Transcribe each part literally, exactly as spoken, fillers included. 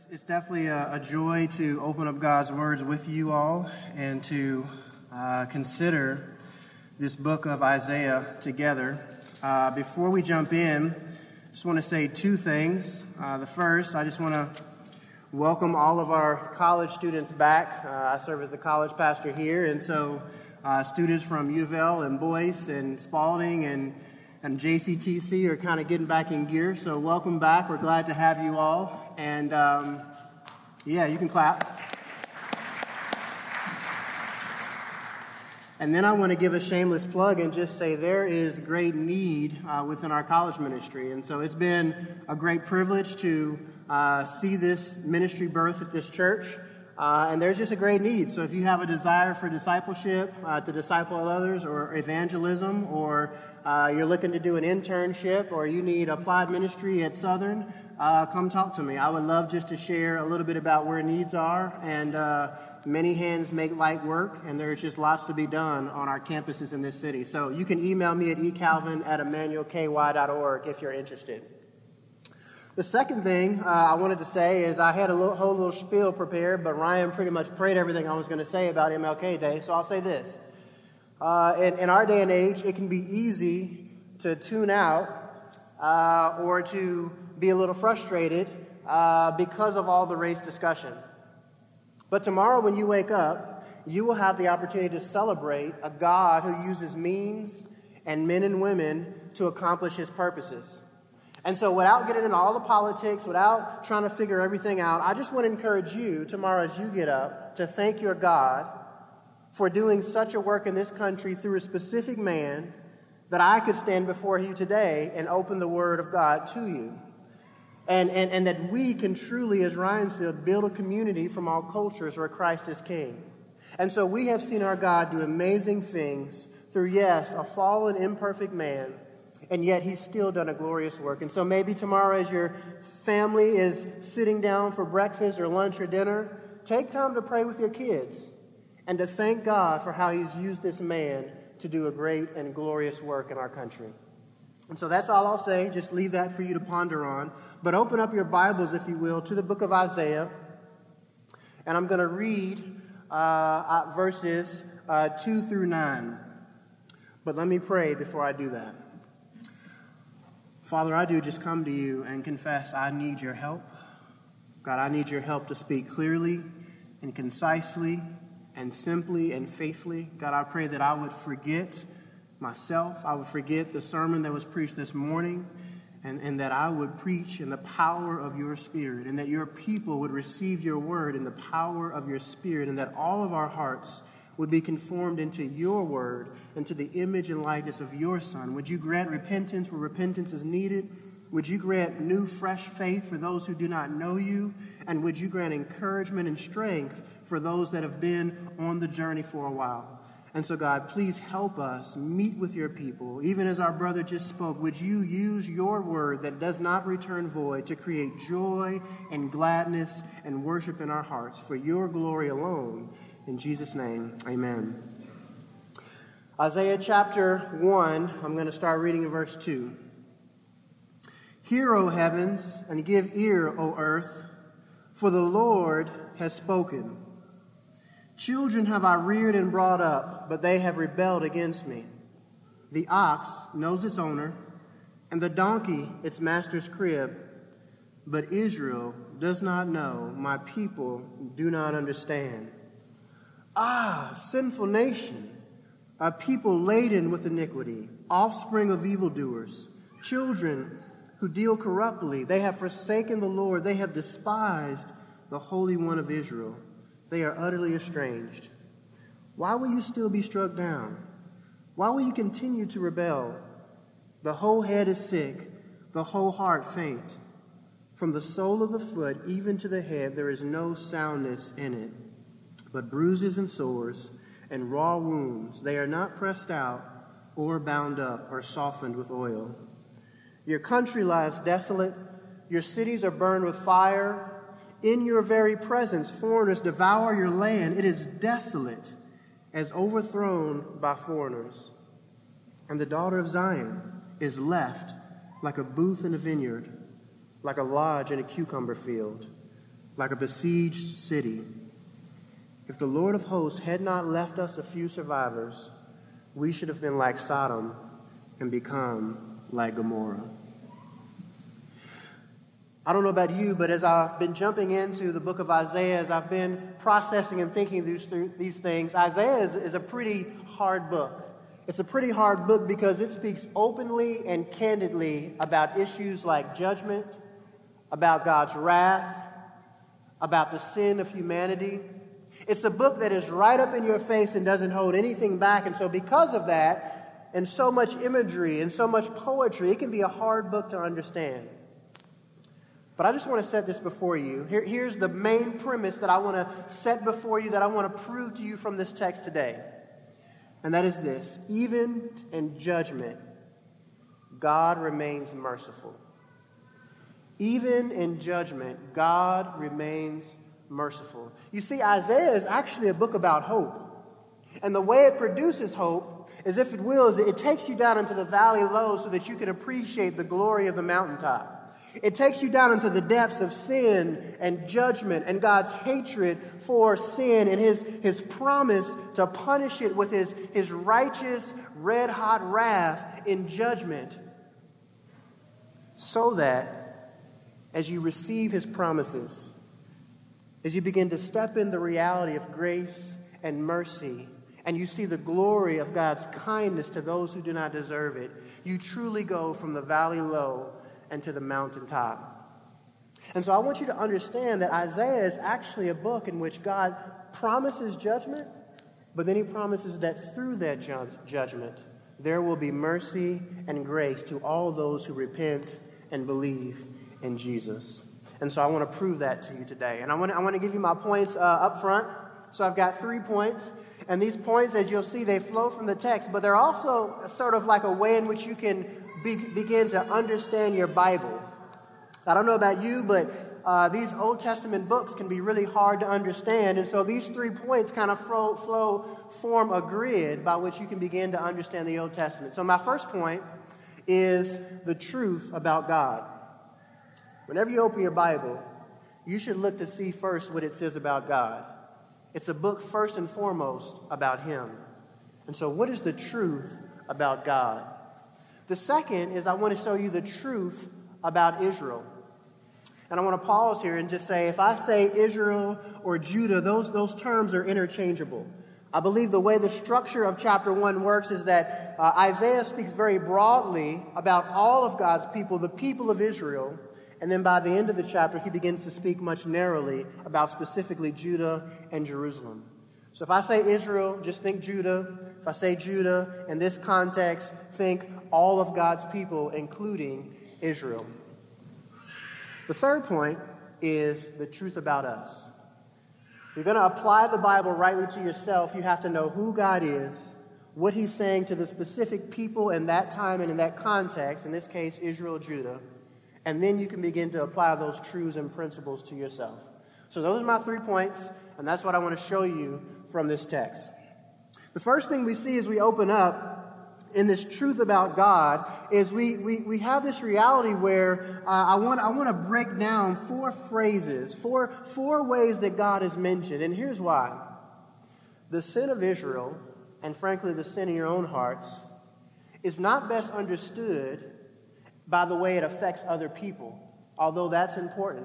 It's definitely a, a joy to open up God's words with you all and to uh, consider this book of Isaiah together. Uh, before we jump in, I just want to say two things. Uh, the first, I just want to welcome all of our college students back. Uh, I serve as the college pastor here, and so uh, students from U of L and Boyce and Spalding and and J C T C are kind of getting back in gear, so welcome back. We're glad to have you all, and um, yeah, you can clap. And then I want to give a shameless plug and just say there is great need uh, within our college ministry, and so it's been a great privilege to uh, see this ministry birth at this church. Uh, and there's just a great need. So if you have a desire for discipleship, uh, to disciple others, or evangelism, or uh, you're looking to do an internship, or you need applied ministry at Southern, uh, come talk to me. I would love just to share a little bit about where needs are. And uh, many hands make light work, and there's just lots to be done on our campuses in this city. So you can email me at ecalvin at emmanuel k y dot org if you're interested. The second thing uh, I wanted to say is I had a little, whole little spiel prepared, but Ryan pretty much prayed everything I was going to say about M L K Day, so I'll say this. Uh, in, in our day and age, it can be easy to tune out uh, or to be a little frustrated uh, because of all the race discussion. But tomorrow when you wake up, you will have the opportunity to celebrate a God who uses means and men and women to accomplish his purposes. And so without getting into all the politics, without trying to figure everything out, I just want to encourage you tomorrow as you get up to thank your God for doing such a work in this country through a specific man that I could stand before you today and open the Word of God to you. And, and, and that we can truly, as Ryan said, build a community from all cultures where Christ is King. And so we have seen our God do amazing things through, yes, a fallen, imperfect man, and yet he's still done a glorious work. And so maybe tomorrow as your family is sitting down for breakfast or lunch or dinner, take time to pray with your kids and to thank God for how he's used this man to do a great and glorious work in our country. And so that's all I'll say. Just leave that for you to ponder on. But open up your Bibles, if you will, to the book of Isaiah. And I'm going to read uh, verses uh, two through nine. But let me pray before I do that. Father, I do just come to you and confess I need your help. God, I need your help to speak clearly and concisely and simply and faithfully. God, I pray that I would forget myself. I would forget the sermon that was preached this morning, and, and that I would preach in the power of your Spirit, and that your people would receive your word in the power of your Spirit, and that all of our hearts would be conformed into your word, into the image and likeness of your Son. Would you grant repentance where repentance is needed? Would you grant new, fresh faith for those who do not know you? And would you grant encouragement and strength for those that have been on the journey for a while? And so, God, please help us meet with your people. Even as our brother just spoke, would you use your word that does not return void to create joy and gladness and worship in our hearts for your glory alone? In Jesus' name, amen. Isaiah chapter one, I'm going to start reading in verse two. Hear, O heavens, and give ear, O earth, for the Lord has spoken. Children have I reared and brought up, but they have rebelled against me. The ox knows its owner, and the donkey its master's crib. But Israel does not know, my people do not understand. Ah, sinful nation, a people laden with iniquity, offspring of evildoers, children who deal corruptly. They have forsaken the Lord. They have despised the Holy One of Israel. They are utterly estranged. Why will you still be struck down? Why will you continue to rebel? The whole head is sick, the whole heart faint. From the sole of the foot even to the head there is no soundness in it, but bruises and sores and raw wounds. They are not pressed out or bound up or softened with oil. Your country lies desolate. Your cities are burned with fire. In your very presence, foreigners devour your land. It is desolate, as overthrown by foreigners. And the daughter of Zion is left like a booth in a vineyard, like a lodge in a cucumber field. like a besieged city. If the Lord of hosts had not left us a few survivors, we should have been like Sodom and become like Gomorrah. I don't know about you, but as I've been jumping into the book of Isaiah, as I've been processing and thinking these, through these things, Isaiah is, is a pretty hard book. It's a pretty hard book because it speaks openly and candidly about issues like judgment, about God's wrath, about the sin of humanity. It's a book that is right up in your face and doesn't hold anything back. And so because of that, and so much imagery and so much poetry, it can be a hard book to understand. But I just want to set this before you. Here, here's the main premise that I want to set before you, that I want to prove to you from this text today. And that is this: even in judgment, God remains merciful. Even in judgment, God remains merciful. You see, Isaiah is actually a book about hope. And the way it produces hope, as if it will, is it takes you down into the valley low so that you can appreciate the glory of the mountaintop. It takes you down into the depths of sin and judgment and God's hatred for sin and his, his promise to punish it with his, his righteous, red-hot wrath in judgment, so that as you receive his promises, as you begin to step in the reality of grace and mercy, and you see the glory of God's kindness to those who do not deserve it, you truly go from the valley low and to the mountaintop. And so I want you to understand that Isaiah is actually a book in which God promises judgment, but then he promises that through that ju- judgment, there will be mercy and grace to all those who repent and believe in Jesus. And so I want to prove that to you today. And I want to, I want to give you my points uh, up front. So I've got three points. And these points, as you'll see, they flow from the text, but they're also sort of like a way in which you can be, begin to understand your Bible. I don't know about you, but uh, these Old Testament books can be really hard to understand. And so these three points kind of flow, flow, form a grid by which you can begin to understand the Old Testament. So my first point is the truth about God. Whenever you open your Bible, you should look to see first what it says about God. It's a book first and foremost about him. And so what is the truth about God? The second is I want to show you the truth about Israel. And I want to pause here and just say, if I say Israel or Judah, those, those terms are interchangeable. I believe the way the structure of chapter one works is that uh, Isaiah speaks very broadly about all of God's people, the people of Israel. And then by the end of the chapter, he begins to speak much narrowly about specifically Judah and Jerusalem. So if I say Israel, just think Judah. If I say Judah, in this context, think all of God's people, including Israel. The third point is the truth about us. If you're going to apply the Bible rightly to yourself, you have to know who God is, what he's saying to the specific people in that time and in that context, in this case, Israel, Judah. And then you can begin to apply those truths and principles to yourself. So those are my three points, and that's what I want to show you from this text. The first thing we see as we open up in this truth about God is we we, we have this reality where uh, I want I want to break down four phrases, four, four ways that God is mentioned. And here's why. The sin of Israel, and frankly the sin in your own hearts, is not best understood by the way it affects other people, although that's important.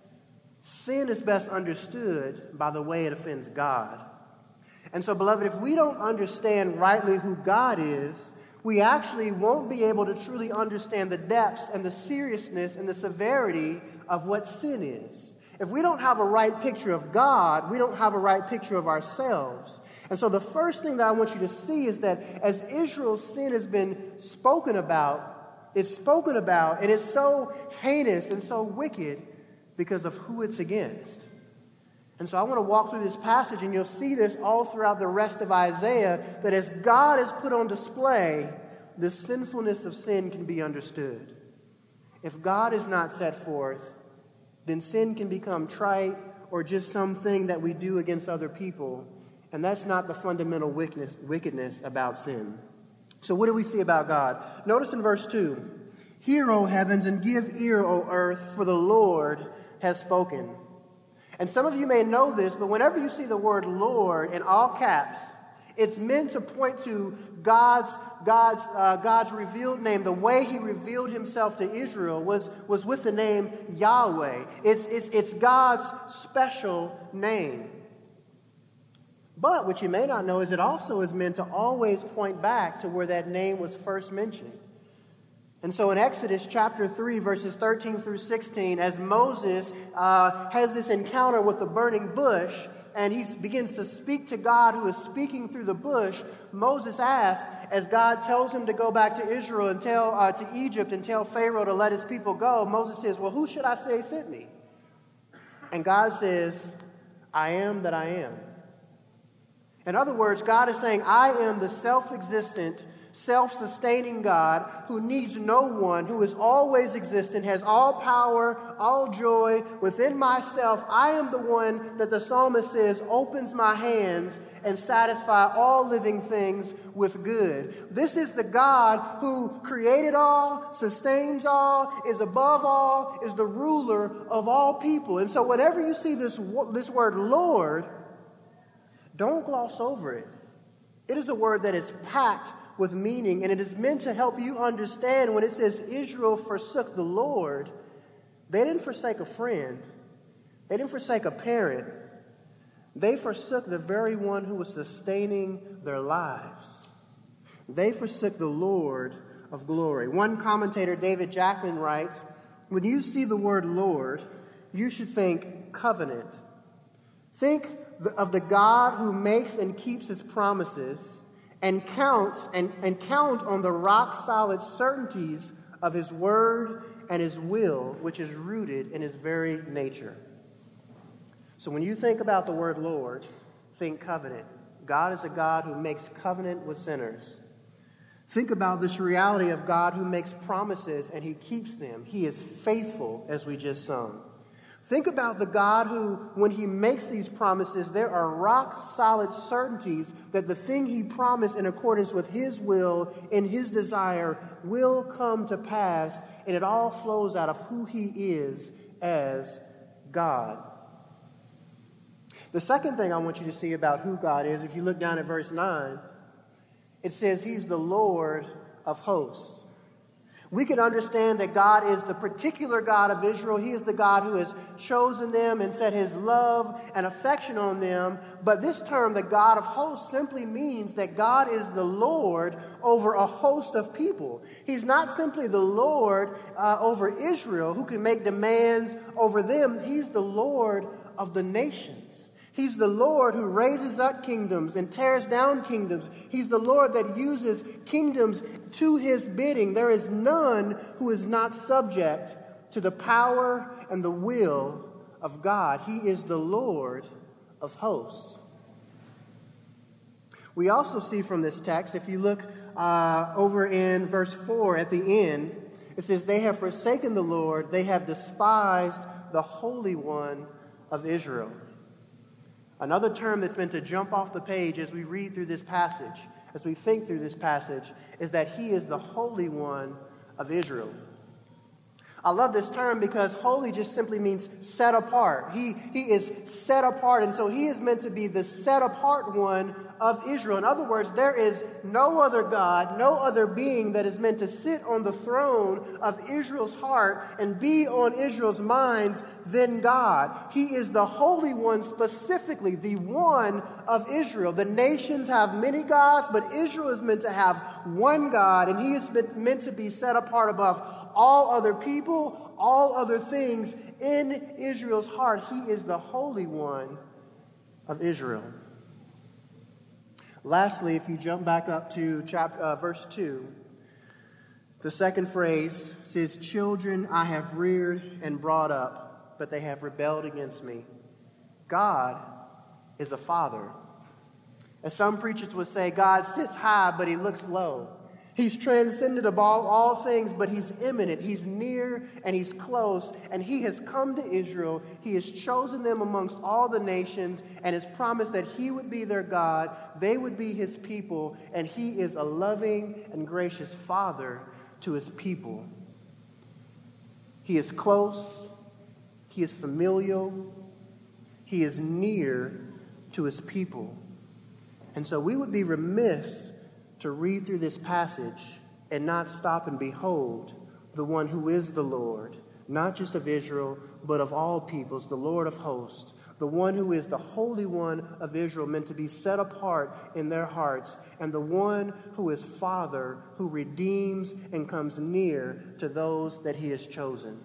Sin is best understood by the way it offends God. And so, beloved, if we don't understand rightly who God is, we actually won't be able to truly understand the depths and the seriousness and the severity of what sin is. If we don't have a right picture of God, we don't have a right picture of ourselves. And so the first thing that I want you to see is that as Israel's sin has been spoken about, it's spoken about, and it's so heinous and so wicked because of who it's against. And so I want to walk through this passage, and you'll see this all throughout the rest of Isaiah, that as God is put on display, the sinfulness of sin can be understood. If God is not set forth, then sin can become trite or just something that we do against other people, and that's not the fundamental wickedness, wickedness about sin. So what do we see about God? Notice in verse two, "Hear, O heavens, and give ear, O earth, for the Lord has spoken." And some of you may know this, but whenever you see the word Lord in all caps, it's meant to point to God's, God's, uh, God's revealed name. The way he revealed himself to Israel was, was with the name Yahweh. It's, it's, it's God's special name. But what you may not know is it also is meant to always point back to where that name was first mentioned. And so in Exodus chapter three, verses thirteen through sixteen, as Moses uh, has this encounter with the burning bush, and he begins to speak to God who is speaking through the bush, Moses asks, as God tells him to go back to Israel and tell uh, to Egypt and tell Pharaoh to let his people go, Moses says, well, who should I say sent me? And God says, I am that I am. In other words, God is saying, I am the self-existent, self-sustaining God who needs no one, who is always existent, has all power, all joy within myself. I am the one that the psalmist says opens my hands and satisfy all living things with good. This is the God who created all, sustains all, is above all, is the ruler of all people. And so whenever you see this, this word Lord, don't gloss over it. It is a word that is packed with meaning, and it is meant to help you understand when it says Israel forsook the Lord, they didn't forsake a friend. They didn't forsake a parent. They forsook the very one who was sustaining their lives. They forsook the Lord of glory. One commentator, David Jackman, writes, when you see the word Lord, you should think covenant. Think of the God who makes and keeps his promises and counts and, and count on the rock-solid certainties of his word and his will, which is rooted in his very nature. So when you think about the word Lord, think covenant. God is a God who makes covenant with sinners. Think about this reality of God who makes promises and he keeps them. He is faithful, as we just sung. Think about the God who, when he makes these promises, there are rock-solid certainties that the thing he promised in accordance with his will and his desire will come to pass, and it all flows out of who he is as God. The second thing I want you to see about who God is, if you look down at verse nine, it says he's the Lord of hosts. We can understand that God is the particular God of Israel. He is the God who has chosen them and set his love and affection on them. But this term, the God of hosts, simply means that God is the Lord over a host of people. He's not simply the Lord uh, over Israel who can make demands over them. He's the Lord of the nations. He's the Lord who raises up kingdoms and tears down kingdoms. He's the Lord that uses kingdoms to his bidding. There is none who is not subject to the power and the will of God. He is the Lord of hosts. We also see from this text, if you look uh, over in verse four at the end, it says, they have forsaken the Lord, they have despised the Holy One of Israel. Another term that's meant to jump off the page as we read through this passage, as we think through this passage, is that he is the Holy One of Israel. I love this term because holy just simply means set apart. He, he is set apart, and so he is meant to be the set apart one of Israel. In other words, there is no other God, no other being that is meant to sit on the throne of Israel's heart and be on Israel's minds than God. He is the Holy One, specifically the one of Israel. The nations have many gods, but Israel is meant to have one God, and he is meant to be set apart above all other people, all other things. In Israel's heart, he is the Holy One of Israel. Lastly, if you jump back up to chapter, uh, verse two, the second phrase says, children I have reared and brought up, but they have rebelled against me. God is a father. As some preachers would say, God sits high, but he looks low. He's transcendent above all things, but he's immanent. He's near and he's close. And he has come to Israel. He has chosen them amongst all the nations and has promised that he would be their God. They would be his people. And he is a loving and gracious father to his people. He is close. He is familial. He is near to his people. And so we would be remiss to read through this passage and not stop and behold the one who is the Lord, not just of Israel, but of all peoples, the Lord of hosts, the one who is the Holy One of Israel, meant to be set apart in their hearts, and the one who is Father, who redeems and comes near to those that he has chosen.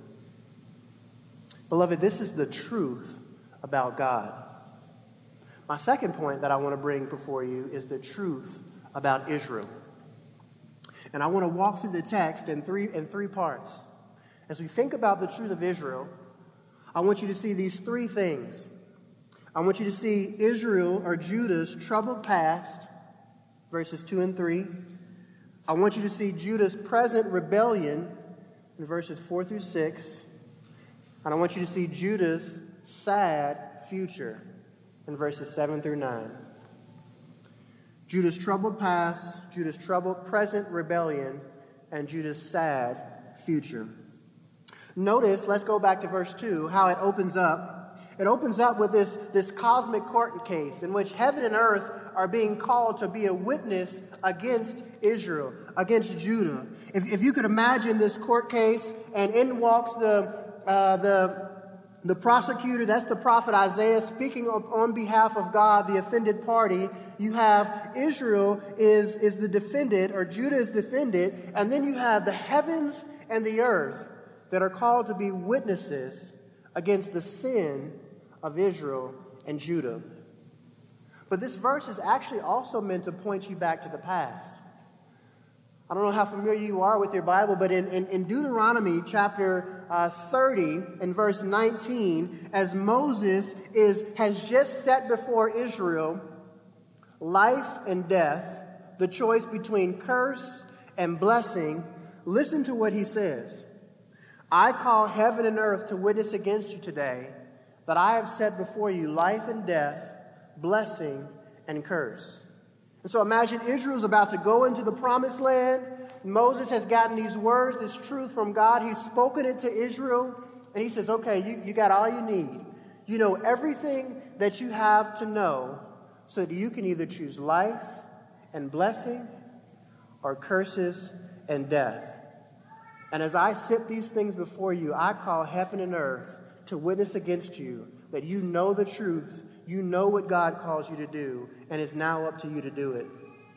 Beloved, this is the truth about God. My second point that I want to bring before you is the truth about Israel. And I want to walk through the text in three, in three parts. As we think about the truth of Israel, I want you to see these three things. I want you to see Israel or Judah's troubled past, verses two and three. I want you to see Judah's present rebellion in verses four through six. And I want you to see Judah's sad future in verses seven through nine. Judah's troubled past, Judah's troubled present rebellion, and Judah's sad future. Notice, let's go back to verse two, how it opens up. It opens up with this, this cosmic court case in which heaven and earth are being called to be a witness against Israel, against Judah. If, if you could imagine this court case, and in walks the, uh, the, the prosecutor, that's the prophet Isaiah, speaking on behalf of God, the offended party. You have Israel is, is the defendant, or Judah is defended, and then you have the heavens and the earth that are called to be witnesses against the sin of Israel and Judah. But this verse is actually also meant to point you back to the past. I don't know how familiar you are with your Bible, but in, in, in Deuteronomy chapter uh, thirty and verse nineteen, as Moses is has just set before Israel life and death, the choice between curse and blessing, listen to what he says. I call heaven and earth to witness against you today that I have set before you life and death, blessing and curse. And so imagine Israel's about to go into the promised land. Moses has gotten these words, this truth from God. He's spoken it to Israel. And he says, okay, you, you got all you need. You know everything that you have to know so that you can either choose life and blessing or curses and death. And as I set these things before you, I call heaven and earth to witness against you that you know the truth, you know what God calls you to do, and it's now up to you to do it.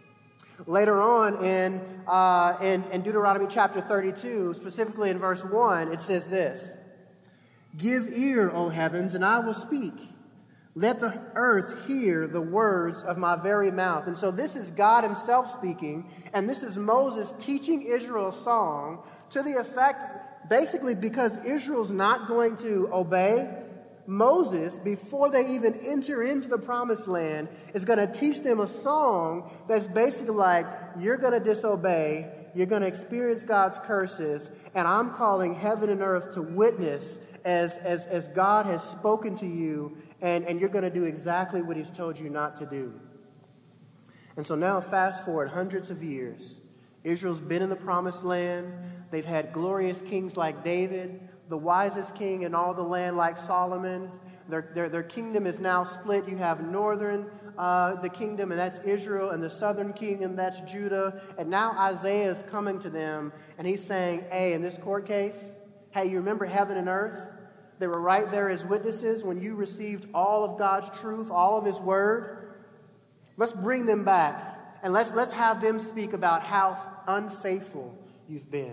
Later on in, uh, in, in Deuteronomy chapter thirty-two, specifically in verse one, it says this, "Give ear, O heavens, and I will speak. Let the earth hear the words of my very mouth." And so this is God himself speaking, and this is Moses teaching Israel a song to the effect, basically because Israel's not going to obey, Moses, before they even enter into the promised land, is going to teach them a song that's basically like, you're going to disobey, you're going to experience God's curses, and I'm calling heaven and earth to witness as, as, as God has spoken to you, and, and you're going to do exactly what he's told you not to do. And so now fast forward hundreds of years. Israel's been in the promised land. They've had glorious kings like David, the wisest king in all the land like Solomon. Their, their, their kingdom is now split. You have northern, uh, the kingdom, and that's Israel, and the southern kingdom, that's Judah. And now Isaiah is coming to them, and he's saying, hey, in this court case, hey, you remember heaven and earth? They were right there as witnesses when you received all of God's truth, all of his word. Let's bring them back, and let's, let's have them speak about how unfaithful you've been.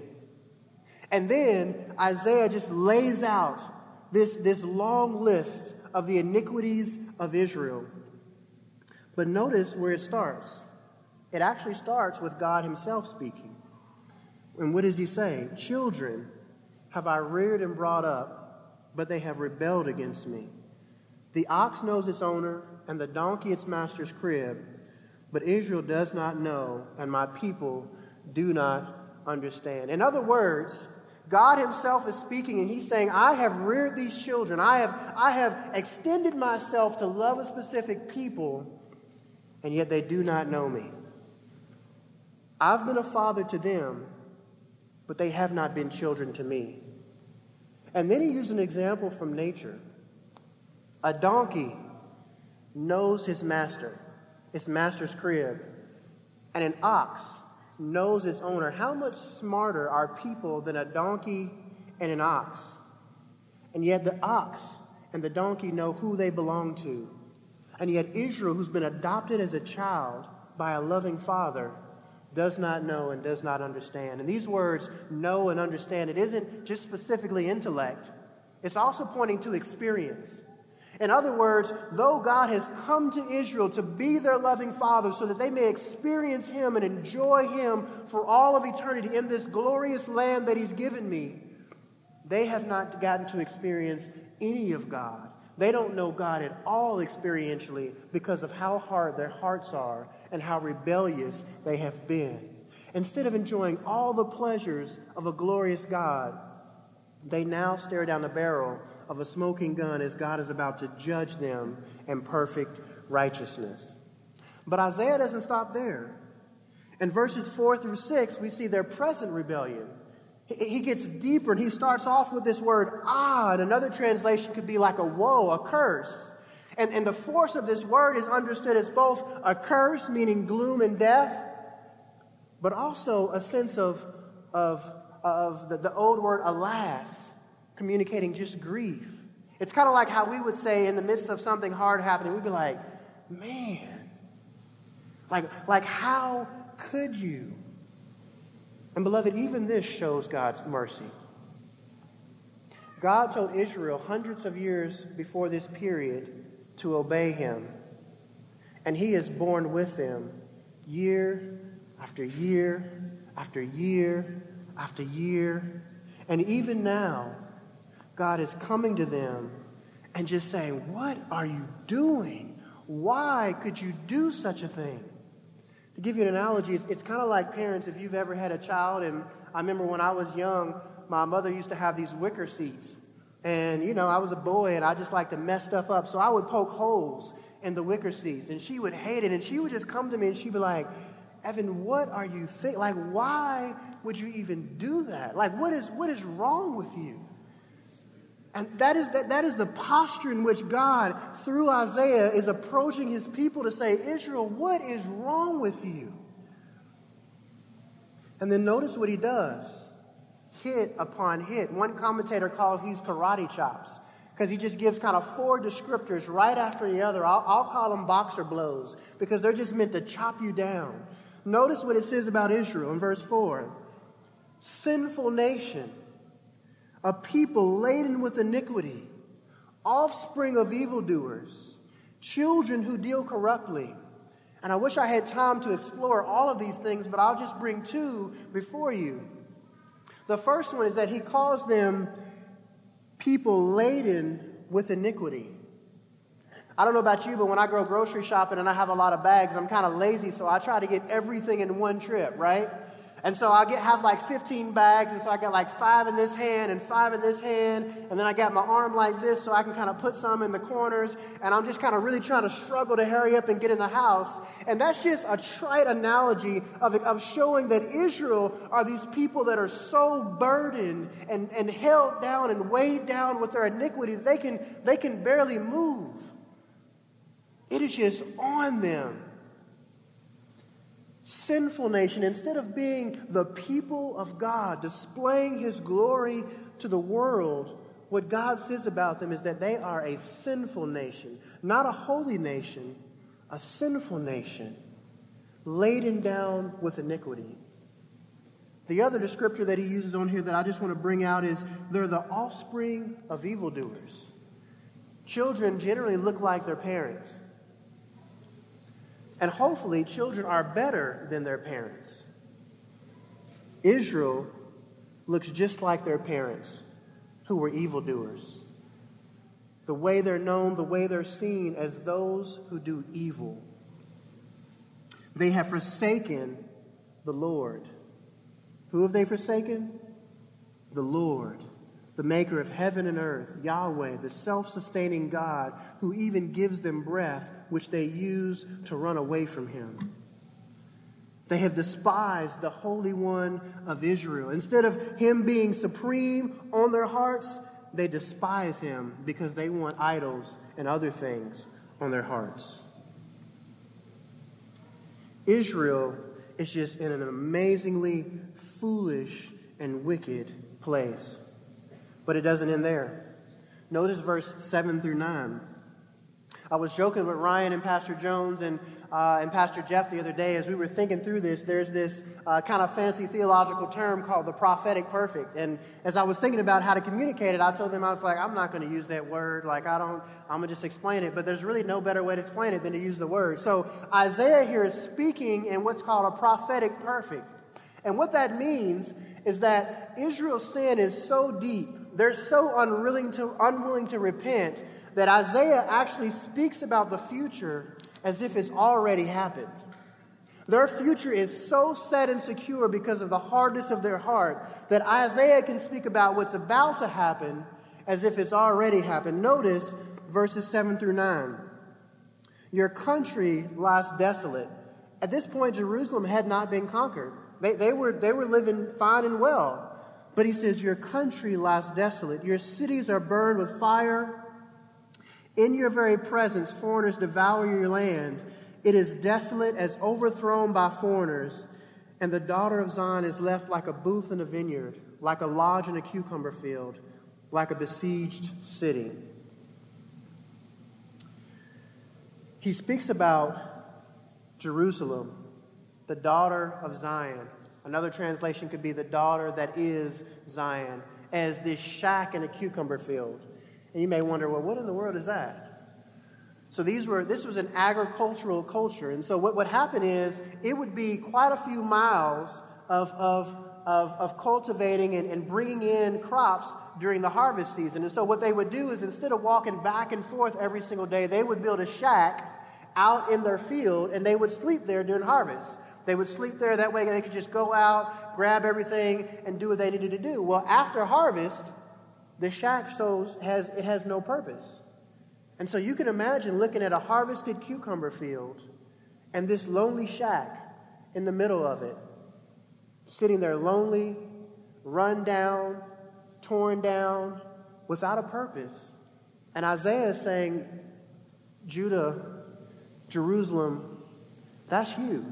And then Isaiah just lays out this, this long list of the iniquities of Israel. But notice where it starts. It actually starts with God himself speaking. And what does he say? "Children have I reared and brought up, but they have rebelled against me. The ox knows its owner, and the donkey its master's crib, but Israel does not know, and my people do not understand." In other words, God himself is speaking, and he's saying, I have reared these children. I have, I have extended myself to love a specific people, and yet they do not know me. I've been a father to them, but they have not been children to me. And then he used an example from nature. A donkey knows his master, its master's crib, and an ox knows its owner. How much smarter are people than a donkey and an ox? And yet the ox and the donkey know who they belong to. And yet Israel, who's been adopted as a child by a loving father, does not know and does not understand. And these words, know and understand, it isn't just specifically intellect. It's also pointing to experience. In other words, though God has come to Israel to be their loving father so that they may experience him and enjoy him for all of eternity in this glorious land that he's given me, they have not gotten to experience any of God. They don't know God at all experientially because of how hard their hearts are and how rebellious they have been. Instead of enjoying all the pleasures of a glorious God, they now stare down the barrel of a smoking gun as God is about to judge them in perfect righteousness. But Isaiah doesn't stop there. In verses four through six, we see their present rebellion. He gets deeper, and he starts off with this word, ah, and another translation could be like a woe, a curse. And, and the force of this word is understood as both a curse, meaning gloom and death, but also a sense of, of, of the, the old word alas, communicating just grief. It's kind of like how we would say in the midst of something hard happening, we'd be like, man, like, like how could you? And beloved, even this shows God's mercy. God told Israel hundreds of years before this period to obey him. And he has borne with them year after year after year after year. And even now, God is coming to them and just saying, what are you doing? Why could you do such a thing? To give you an analogy, it's, it's kind of like parents, if you've ever had a child, and I remember when I was young, my mother used to have these wicker seats. And, you know, I was a boy, and I just like to mess stuff up. So I would poke holes in the wicker seats, and she would hate it. And she would just come to me, and she'd be like, Evan, what are you thinking? Like, why would you even do that? Like, what is what is wrong with you? And that is, that, that is the posture in which God, through Isaiah, is approaching his people to say, Israel, what is wrong with you? And then notice what he does. Hit upon hit. One commentator calls these karate chops because he just gives kind of four descriptors right after the other. I'll, I'll call them boxer blows because they're just meant to chop you down. Notice what it says about Israel in verse four. Sinful nation, a people laden with iniquity, offspring of evildoers, children who deal corruptly. And I wish I had time to explore all of these things, but I'll just bring two before you. The first one is that he calls them people laden with iniquity. I don't know about you, but when I go grocery shopping and I have a lot of bags, I'm kind of lazy, so I try to get everything in one trip, right? And so I get have like fifteen bags, and so I got like five in this hand and five in this hand, and then I got my arm like this so I can kind of put some in the corners, and I'm just kind of really trying to struggle to hurry up and get in the house. And that's just a trite analogy of, of showing that Israel are these people that are so burdened and, and held down and weighed down with their iniquity that they can, they can barely move. It is just on them. Sinful nation, instead of being the people of God, displaying his glory to the world, what God says about them is that they are a sinful nation, not a holy nation, a sinful nation, laden down with iniquity. The other descriptor that he uses on here that I just want to bring out is they're the offspring of evildoers. Children generally look like their parents. And hopefully, children are better than their parents. Israel looks just like their parents, who were evildoers. The way they're known, the way they're seen as those who do evil. They have forsaken the Lord. Who have they forsaken? The Lord, the maker of heaven and earth, Yahweh, the self-sustaining God, who even gives them breath, which they use to run away from him. They have despised the Holy One of Israel. Instead of him being supreme on their hearts, they despise him because they want idols and other things on their hearts. Israel is just in an amazingly foolish and wicked place. But it doesn't end there. Notice verse seven through nine. I was joking with Ryan and Pastor Jones and, uh, and Pastor Jeff the other day as we were thinking through this. There's this uh, kind of fancy theological term called the prophetic perfect. And as I was thinking about how to communicate it, I told them, I was like, I'm not going to use that word. Like, I don't, I'm going to just explain it. But there's really no better way to explain it than to use the word. So Isaiah here is speaking in what's called a prophetic perfect. And what that means is that Israel's sin is so deep, they're so unwilling to, unwilling to repent, that Isaiah actually speaks about the future as if it's already happened. Their future is so set and secure because of the hardness of their heart that Isaiah can speak about what's about to happen as if it's already happened. Notice verses seven through nine. Your country lies desolate. At this point, Jerusalem had not been conquered. They, they, were, they were living fine and well. But he says, your country lies desolate. Your cities are burned with fire. In your very presence, foreigners devour your land. It is desolate as overthrown by foreigners. And the daughter of Zion is left like a booth in a vineyard, like a lodge in a cucumber field, like a besieged city. He speaks about Jerusalem, the daughter of Zion. Another translation could be the daughter that is Zion, as this shack in a cucumber field. And you may wonder, well, what in the world is that? So these were this was an agricultural culture. And so what would happen is it would be quite a few miles of, of, of, of cultivating and, and bringing in crops during the harvest season. And so what they would do is instead of walking back and forth every single day, they would build a shack out in their field, and they would sleep there during harvest. They would sleep there. That way they could just go out, grab everything, and do what they needed to do. Well, after harvest, the shack shows has it has no purpose. And so you can imagine looking at a harvested cucumber field and this lonely shack in the middle of it, sitting there lonely, run down, torn down, without a purpose. And Isaiah is saying, Judah, Jerusalem, that's you.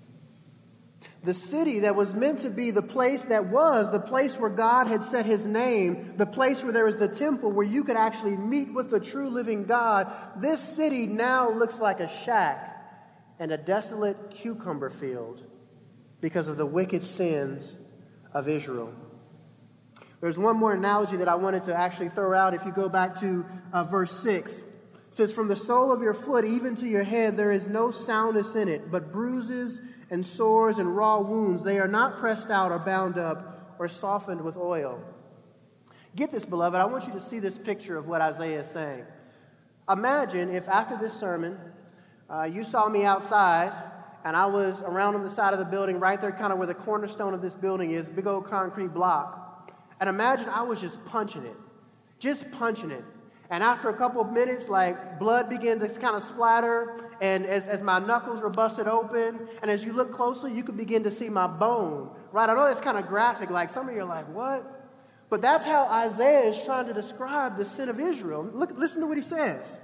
The city that was meant to be the place that was, the place where God had set his name, the place where there was the temple where you could actually meet with the true living God, this city now looks like a shack and a desolate cucumber field because of the wicked sins of Israel. There's one more analogy that I wanted to actually throw out. If you go back to uh, verse six, it says, from the sole of your foot even to your head there is no soundness in it, but bruises and sores and raw wounds. They are not pressed out or bound up or softened with oil. Get this, beloved. I want you to see this picture of what Isaiah is saying. Imagine if after this sermon, uh, you saw me outside and I was around on the side of the building, right there kind of where the cornerstone of this building is, big old concrete block. And imagine I was just punching it, just punching it. And after a couple of minutes, like, blood began to kind of splatter, and as, as my knuckles were busted open, and as you look closely, you could begin to see my bone, right? I know that's kind of graphic, like, some of you are like, what? But that's how Isaiah is trying to describe the sin of Israel. Look, listen to what he says.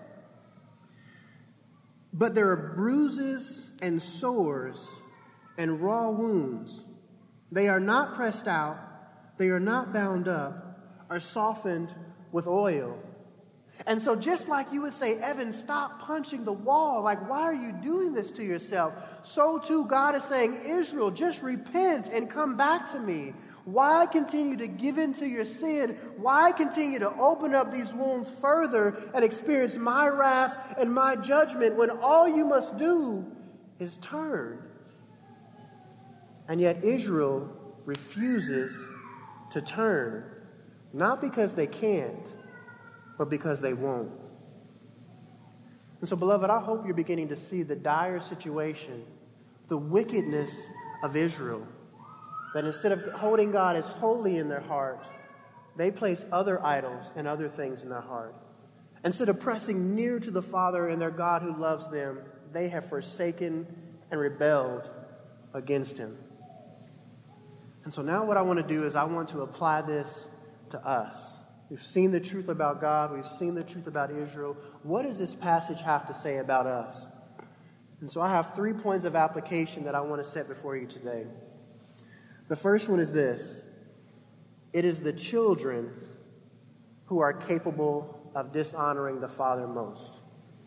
But there are bruises and sores and raw wounds. They are not pressed out, they are not bound up, or softened with oil. And so just like you would say, Evan, stop punching the wall. Like, why are you doing this to yourself? So too, God is saying, Israel, just repent and come back to me. Why continue to give in to your sin? Why continue to open up these wounds further and experience my wrath and my judgment when all you must do is turn? And yet Israel refuses to turn, not because they can't, but because they won't. And so, beloved, I hope you're beginning to see the dire situation, the wickedness of Israel, that instead of holding God as holy in their heart, they place other idols and other things in their heart. Instead of pressing near to the Father and their God who loves them, they have forsaken and rebelled against him. And so now what I want to do is I want to apply this to us. We've seen the truth about God. We've seen the truth about Israel. What does this passage have to say about us? And so I have three points of application that I want to set before you today. The first one is this. It is the children who are capable of dishonoring the Father most.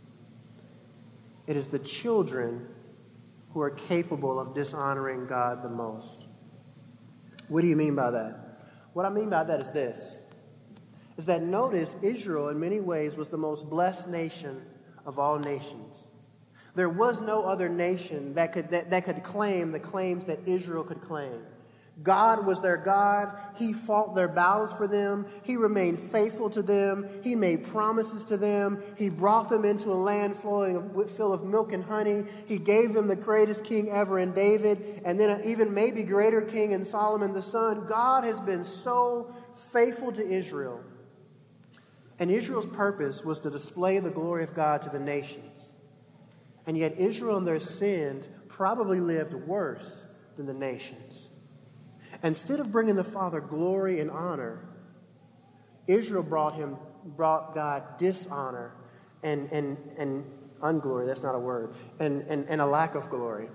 It is the children who are capable of dishonoring God the most. What do you mean by that? What I mean by that is this. Is that notice Israel in many ways was the most blessed nation of all nations. There was no other nation that could, that, that could claim the claims that Israel could claim. God was their God. He fought their battles for them. He remained faithful to them. He made promises to them. He brought them into a land flowing full of milk and honey. He gave them the greatest king ever in David, and then an even maybe greater king in Solomon the son. God has been so faithful to Israel. And Israel's purpose was to display the glory of God to the nations. And yet Israel in their sin probably lived worse than the nations. Instead of bringing the Father glory and honor, Israel brought him, brought God dishonor and, and, and unglory. That's not a word. And, and, and a lack of glory.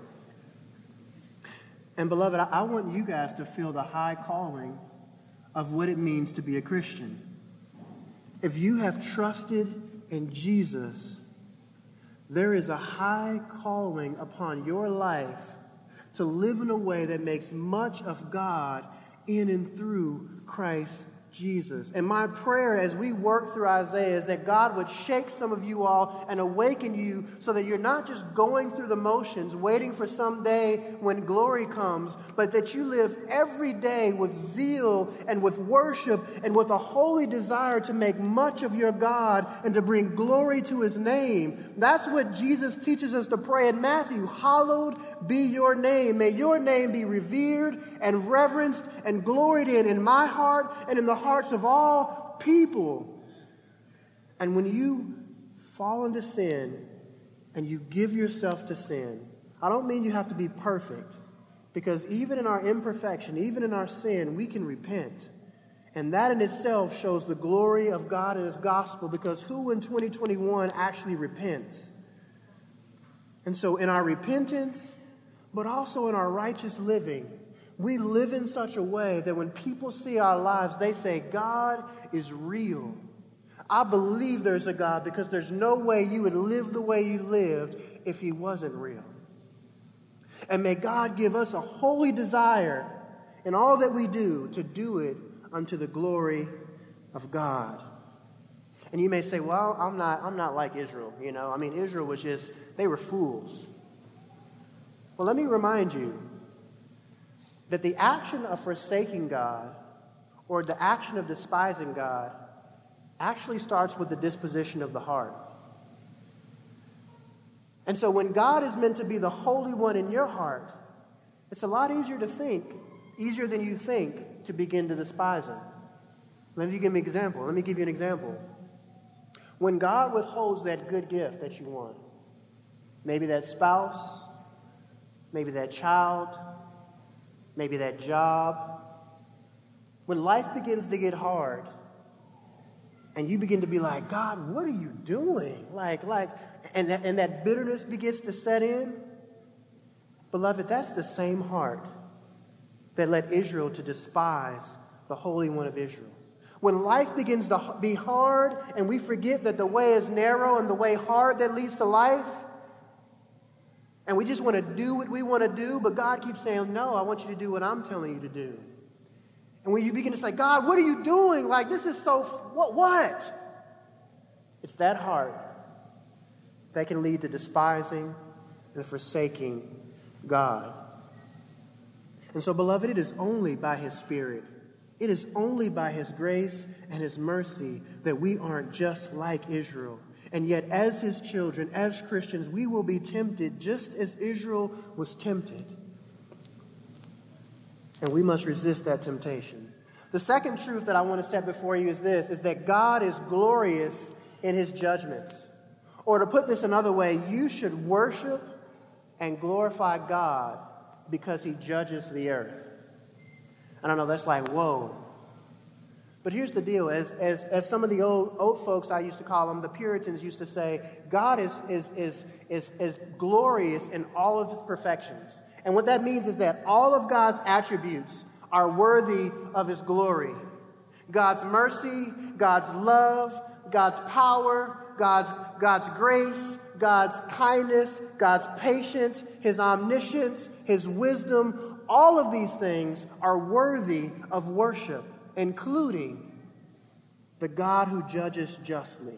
And beloved, I, I want you guys to feel the high calling of what it means to be a Christian. If you have trusted in Jesus, there is a high calling upon your life to live in a way that makes much of God in and through Christ Jesus. And my prayer as we work through Isaiah is that God would shake some of you all and awaken you so that you're not just going through the motions, waiting for some day when glory comes, but that you live every day with zeal and with worship and with a holy desire to make much of your God and to bring glory to his name. That's what Jesus teaches us to pray in Matthew. Hallowed be your name. May your name be revered and reverenced and gloried in in my heart and in the hearts of all people. And when you fall into sin and you give yourself to sin, I don't mean you have to be perfect, because even in our imperfection, even in our sin, we can repent. And that in itself shows the glory of God and his gospel, because who in twenty twenty-one actually repents? And so in our repentance, but also in our righteous living, we live in such a way that when people see our lives, they say, God is real. I believe there's a God, because there's no way you would live the way you lived if he wasn't real. And may God give us a holy desire in all that we do to do it unto the glory of God. And you may say, well, I'm not, I'm not like Israel. You know, I mean, Israel was just, they were fools. Well, let me remind you that the action of forsaking God or the action of despising God actually starts with the disposition of the heart. And so when God is meant to be the Holy One in your heart, it's a lot easier to think, easier than you think, to begin to despise him. Let me give you an example. Let me give you an example. When God withholds that good gift that you want, maybe that spouse, maybe that child, maybe that job, when life begins to get hard and you begin to be like, God, what are you doing? Like, like, and that, and that bitterness begins to set in. Beloved, that's the same heart that led Israel to despise the Holy One of Israel. When life begins to be hard and we forget that the way is narrow and the way hard that leads to life, and we just want to do what we want to do, but God keeps saying, no, I want you to do what I'm telling you to do. And when you begin to say, God, what are you doing? Like, this is so, what, what? It's that heart that can lead to despising and forsaking God. And so, beloved, it is only by his Spirit, it is only by his grace and his mercy that we aren't just like Israel. And yet, as his children, as Christians, we will be tempted just as Israel was tempted. And we must resist that temptation. The second truth that I want to set before you is this, is that God is glorious in his judgments. Or to put this another way, you should worship and glorify God because he judges the earth. I don't know, that's like, whoa. But here's the deal. As, as, as some of the old, old folks, I used to call them, the Puritans used to say, God is, is, is, is, is glorious in all of his perfections. And what that means is that all of God's attributes are worthy of his glory. God's mercy, God's love, God's power, God's, God's grace, God's kindness, God's patience, his omniscience, his wisdom, all of these things are worthy of worship, including the God who judges justly,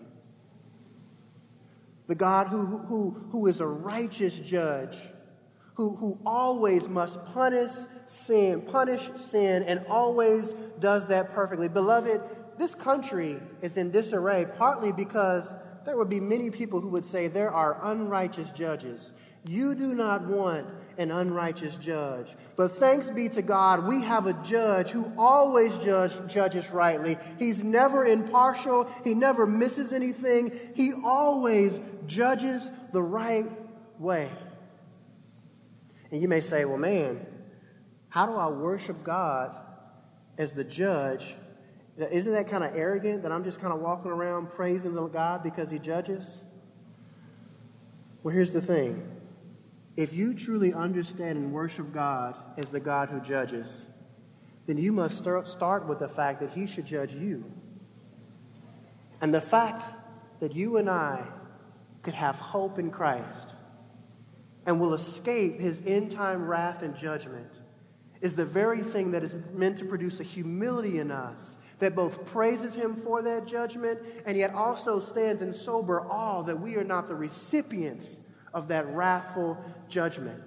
the God who, who, who is a righteous judge, who, who always must punish sin, punish sin, and always does that perfectly. Beloved, this country is in disarray partly because there would be many people who would say there are unrighteous judges. You do not want an unrighteous judge. But thanks be to God, we have a judge who always judge, judges rightly. He's never impartial. He never misses anything. He always judges the right way. And you may say, well, man, how do I worship God as the judge? Isn't that kind of arrogant that I'm just kind of walking around praising the God because he judges? Well, here's the thing. If you truly understand and worship God as the God who judges, then you must start with the fact that he should judge you. And the fact that you and I could have hope in Christ and will escape his end-time wrath and judgment is the very thing that is meant to produce a humility in us that both praises him for that judgment and yet also stands in sober awe that we are not the recipients of that wrathful judgment.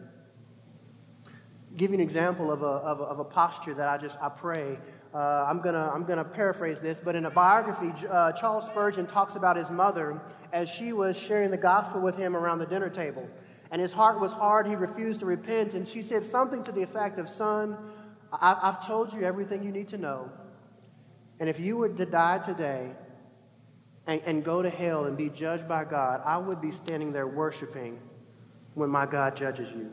Give you an example of a, of a, of a posture that I just, I pray. Uh, I'm gonna, I'm gonna paraphrase this, but in a biography, uh, Charles Spurgeon talks about his mother as she was sharing the gospel with him around the dinner table. And his heart was hard, he refused to repent, and she said something to the effect of, son, I, I've told you everything you need to know. And if you were to die today and, and go to hell and be judged by God, I would be standing there worshiping when my God judges you.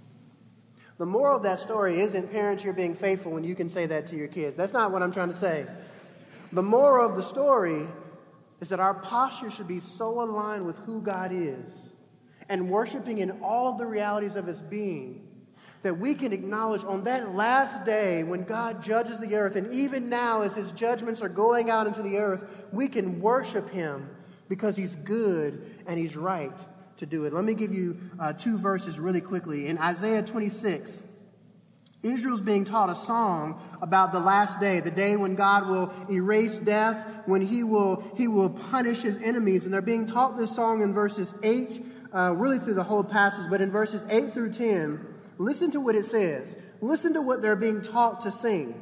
The moral of that story isn't, parents, you're being faithful when you can say that to your kids. That's not what I'm trying to say. The moral of the story is that our posture should be so aligned with who God is and worshiping in all of the realities of his being that we can acknowledge on that last day when God judges the earth, and even now as his judgments are going out into the earth, we can worship him because he's good and he's right to do it. Let me give you uh, two verses really quickly. In Isaiah twenty-six, Israel's being taught a song about the last day, the day when God will erase death, when he will, he will punish his enemies. And they're being taught this song in verses eight, uh, really through the whole passage, but in verses eight through ten, listen to what it says. Listen to what they're being taught to sing.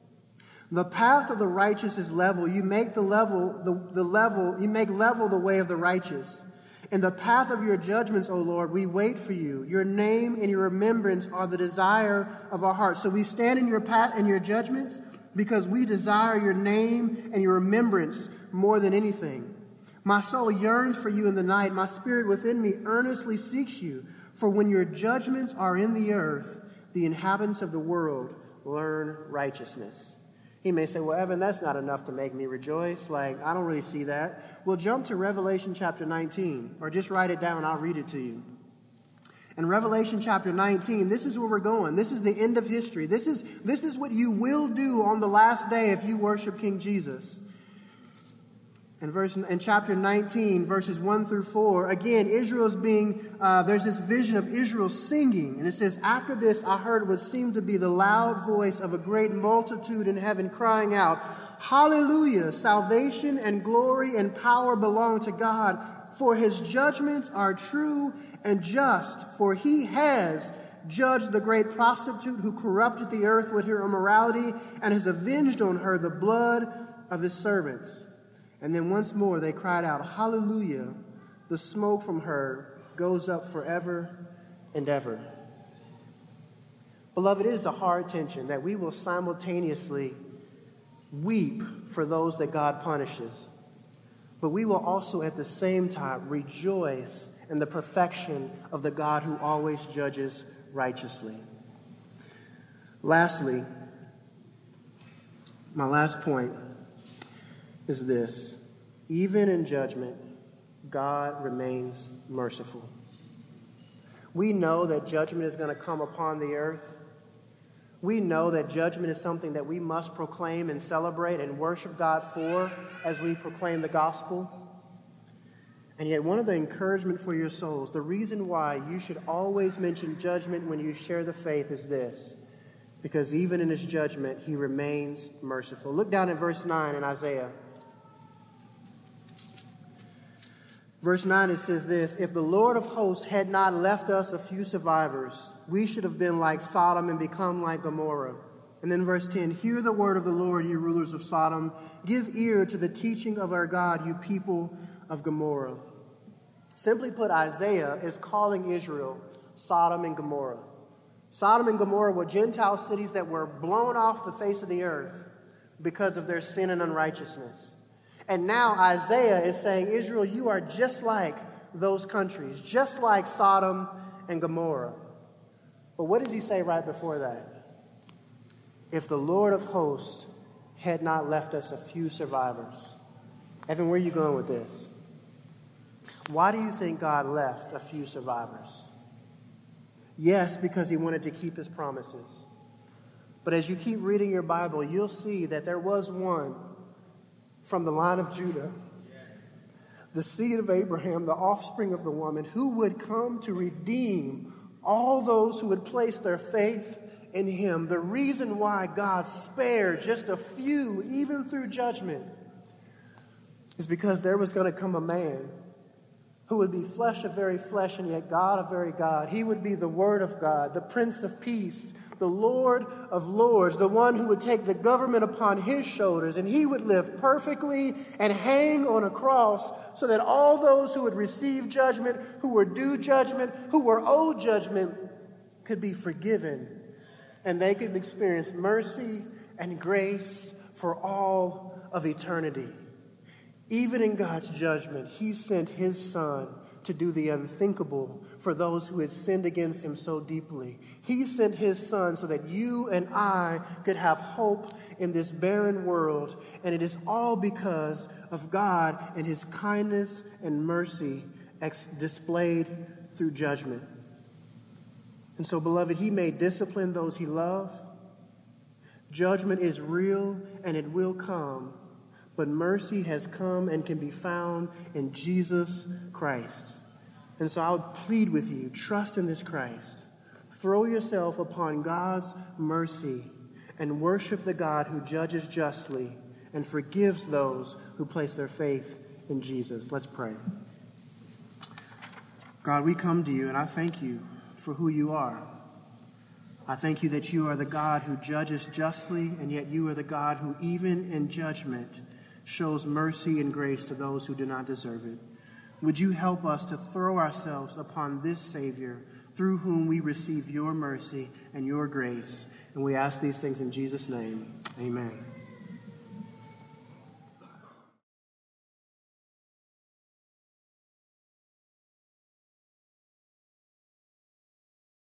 The path of the righteous is level. You make the level, the, the level, you make level the way of the righteous. In the path of your judgments, O Lord, we wait for you. Your name and your remembrance are the desire of our hearts. So we stand in your path and your judgments because we desire your name and your remembrance more than anything. My soul yearns for you in the night. My spirit within me earnestly seeks you. For when your judgments are in the earth, the inhabitants of the world learn righteousness. He may say, well, Evan, that's not enough to make me rejoice. Like, I don't really see that. Well, jump to Revelation chapter nineteen, or just write it down. I'll read it to you. In Revelation chapter nineteen, this is where we're going. This is the end of history. This is, this is what you will do on the last day if you worship King Jesus. In, verse, in chapter nineteen, verses one through four, again, Israel's being, uh, there's this vision of Israel singing. And it says, after this, I heard what seemed to be the loud voice of a great multitude in heaven crying out, Hallelujah! Salvation and glory and power belong to God, for his judgments are true and just, for he has judged the great prostitute who corrupted the earth with her immorality and has avenged on her the blood of his servants. And then once more they cried out, Hallelujah! The smoke from her goes up forever and ever. Beloved, it is a hard tension that we will simultaneously weep for those that God punishes, but we will also at the same time rejoice in the perfection of the God who always judges righteously. Lastly, my last point is this: even in judgment, God remains merciful. We know that judgment is going to come upon the earth. We know that judgment is something that we must proclaim and celebrate and worship God for as we proclaim the gospel. And yet one of the encouragement for your souls, the reason why you should always mention judgment when you share the faith is this: because even in his judgment, he remains merciful. Look down at verse nine in Isaiah. Verse nine, it says this: if the Lord of hosts had not left us a few survivors, we should have been like Sodom and become like Gomorrah. And then verse ten, hear the word of the Lord, you rulers of Sodom. Give ear to the teaching of our God, you people of Gomorrah. Simply put, Isaiah is calling Israel Sodom and Gomorrah. Sodom and Gomorrah were Gentile cities that were blown off the face of the earth because of their sin and unrighteousness. And now Isaiah is saying, Israel, you are just like those countries, just like Sodom and Gomorrah. But what does he say right before that? If the Lord of hosts had not left us a few survivors. Evan, where are you going with this? Why do you think God left a few survivors? Yes, because he wanted to keep his promises. But as you keep reading your Bible, you'll see that there was one from the line of Judah, the seed of Abraham, the offspring of the woman, who would come to redeem all those who would place their faith in him. The reason why God spared just a few, even through judgment, is because there was going to come a man who would be flesh of very flesh and yet God of very God. He would be the Word of God, the Prince of Peace, the Lord of Lords, the one who would take the government upon his shoulders, and he would live perfectly and hang on a cross so that all those who would receive judgment, who were due judgment, who were owed judgment, could be forgiven, and they could experience mercy and grace for all of eternity. Even in God's judgment, he sent his Son to do the unthinkable for those who had sinned against him so deeply. He sent his Son so that you and I could have hope in this barren world. And it is all because of God and his kindness and mercy ex- displayed through judgment. And so, beloved, he may discipline those he loved. Judgment is real and it will come. But mercy has come and can be found in Jesus Christ. And so I would plead with you, trust in this Christ. Throw yourself upon God's mercy and worship the God who judges justly and forgives those who place their faith in Jesus. Let's pray. God, we come to you and I thank you for who you are. I thank you that you are the God who judges justly, and yet you are the God who even in judgment shows mercy and grace to those who do not deserve it. Would you help us to throw ourselves upon this Savior through whom we receive your mercy and your grace? And we ask these things in Jesus' name. Amen.